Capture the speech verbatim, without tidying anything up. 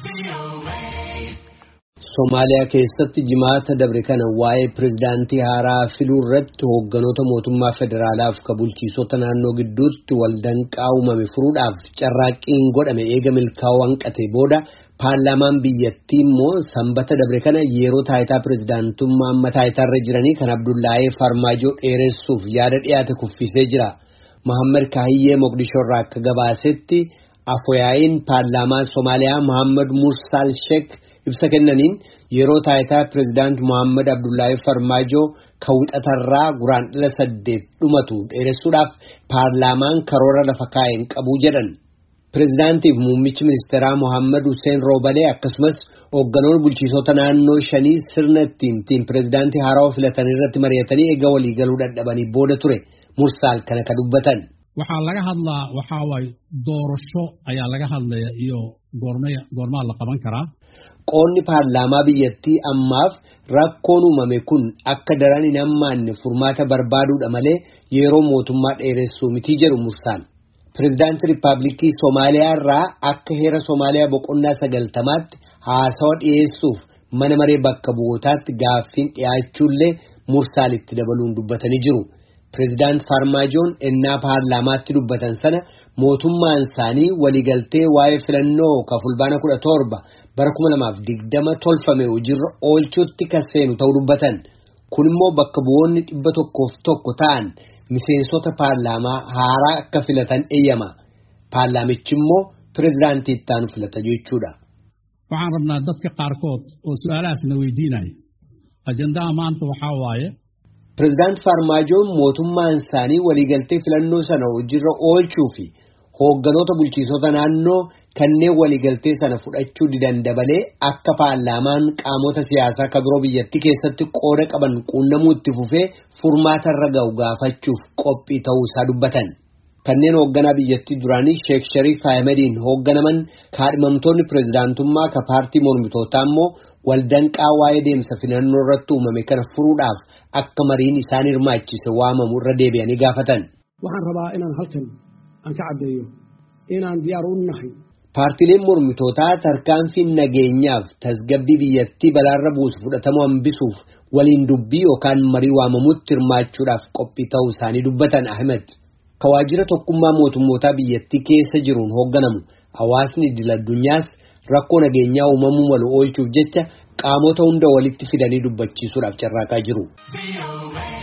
Somaaliyaa keessatti jimaata dabre kana waa'ee pirezidaantii haaraa filuu irratti hoogganoota mootummaa federaalaaf ka bulchiisota naannoo gidduutti waldanqaa uumame furuudhaaf carraaqqiin godhame eega milkaa'uu hanqate booda paarlaamaan biyyattii immoo sanbata dabre kana yeroo taayitaa pirezidaantummaa amma taayitaarra jiranii kan Abdullaahee Farmaajoo dheeressuuf yaada dhiyaate kuffisee jira. Mohaammed Kaahiyyee Moqdishoo irraa akka gabaasetti afooyaa'iin paarlaamaa Somaaliyaa Mohaammed Mursaal Sheek ibsa kennaniin yeroo taayitaa pirezidaant Mohaammed Abdullaahee Farmaajoo kawwixatarraa guraandhala saddeet dhumatu dheeressuudhaaf paarlaamaan karoora lafa kaa'een qabu jedhan. Pirezidaantiif muummichi ministeeraa Mohaammed Hussein Roobalee akkasumas hoogganoonni bulchiisota naannoo shanii sirna ittiin pirezidaantii haaraa filatan irratti mari'atanii eega waliigaluu dadhabanii booda ture Mursaal kana ka dubbatan. waxaa laga hadlaa waxaa waay doorasho ayaa laga hadlaya iyo goormaya goormaa la qaban karaa. Qoonni paarlaamaa biyyattii ammaaf rakkoon uumame kun akka daran hin hammaanne furmaata barbaaduudha malee yeroo mootummaa dheeressuu miti jedhu Mursaal. Pirezidaantii Riippaabilikii Somaaliyaa irraa akka heera Somaaliyaa boqonnaa sagaltamaatti haasawa dhiyeessuuf mana maree bakka bu'ootaatti gaaffiin dhiyaachuullee Mursaal itti dabaluun dubbatanii jiru. Pirezidaant Farmaajoon ennaa paarlaamaatti dubbatan sana mootummaan isaanii waliigaltee waa'ee filannoo ka fulbaana kudha torba bara kuma lamaaf digdama tolfame hojiirra oolchuutti kan seenu ta'uu dubbatan. Kun immoo bakka bu'oonni dhibba tokkoof tokko ta'an miseensota paarlaamaa haaraa akka filatan eeyyama. Paarlaamichi immoo pirezidaantii itti aanu filata jechuudha. Waxaan rabnaa dadka qaarkood oo su'aalahaas na weydiinaya. Ajandaa maanta waxaa waaye Pirezidaant Farmaajoon mootummaan isaanii waliigaltee filannoo sana hojiirra oolchuu fi hoogganoota bulchiisota naannoo kanneen waliigaltee sana fudhachuu didan dabalee akka paarlaamaan qaamota siyaasaa ka biroo biyyattii keessatti qooda qaban quunnamuu itti fufee furmaata irra ga'u gaafachuuf qophii ta'uu isaa dubbatan. Kanneen hoogganaa biyyattii duraanii Sheek Shariif Ahmediin hoogganaman kaadhimamtoonni pirezidaantummaa ka paartii mormitootaa immoo waldanqaa waa'ee deemsa filannoo irratti uumame kana furuudhaaf akka mariin isaan hirmaachise waamamu irra deebi'anii gaafatan. Waxaan rabaa inaan halkan aan ka caddeeyo inaan diyaar u nahay. Paartileen mormitootaa tarkaanfiin nageenyaaf tasgabbii biyyattii balaarra buusu fudhatamu hambisuuf waliin dubbii yookaan marii waamamutti hirmaachuudhaaf qophii ta'uu isaanii dubbatan Ahmed. Ka waajjira tokkummaa mootummootaa biyyattii keessa jiruun hoogganamu hawaasni idil addunyaas rakkoo nageenyaa uumamuu malu oolchuuf jecha qaamota hunda walitti fidanii dubbachiisuudhaaf carraaqaa jiru.